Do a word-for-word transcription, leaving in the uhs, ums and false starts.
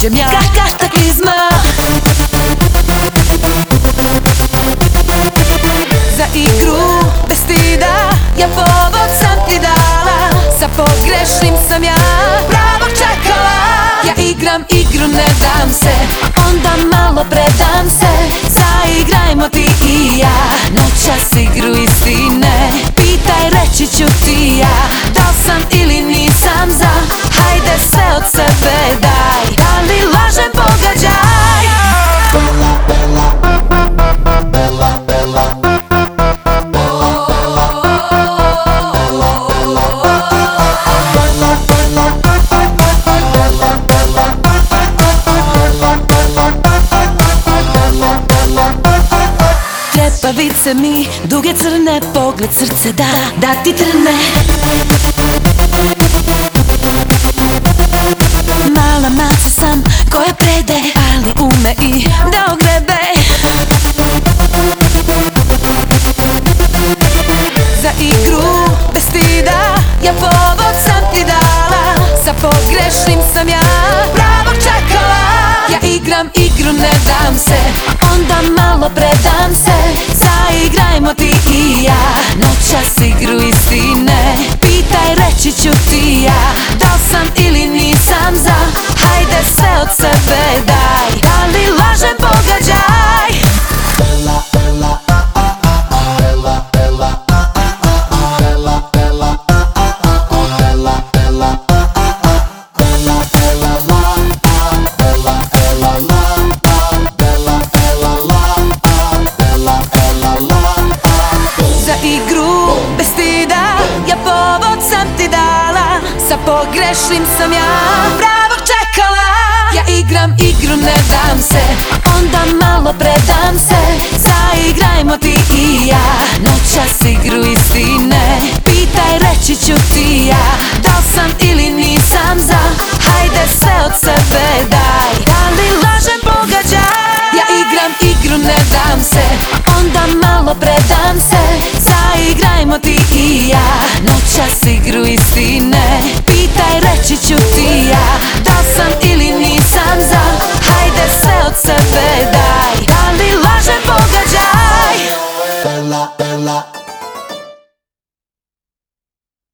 dođem ja. Kataklizma. Za igru bez stida ja povod sam ti dala. Sa pogrešnim sam ja pravog čekala. Ja igram igru, ne dam se, onda malo predam se. Zaigrajmo ti i ja noćas igru istine. Pitaj, reći ću ti ja da li sam ili nisam za. Hajde sve od sebe daj, da li lažem pogađaj. Bela, bela, bela, bela. Trepavice mi, duge crne, pogled srce da, da ti trne. Mala maca sam koja prede, ali ume i da ogrebe. Za igru bez stida ja povod sam ti dala. Sa pogrešnim sam ja pravog čekala. Ja igram igru, ne dam se, onda malo predam se. Zaigrajmo ti i ja noćas igru istine. Pitaj, reći ću ti ja da li sam ili nisam za. Hajde sve od sebe daj, da li lažem pogađaj. Bela, bela, bela, bela, bela, bela, bela, bela, za igru bez stida ja povod sam ti dala. Sa pogrešnim sam ja pravog čekala. Ja igram igru, ne dam se, onda malo predam se. Zaigrajmo ti i ja noćas igru istine. Pitaj, reći ću ti ja da li sam ili nisam za. Hajde sve od sebe daj, da li lažem pogađaj. Ja igram igru, ne dam se, onda malo predam se. Zaigrajmo ti i ja noćas igru istine. Pitaj, reći ću ti ja da li sam ili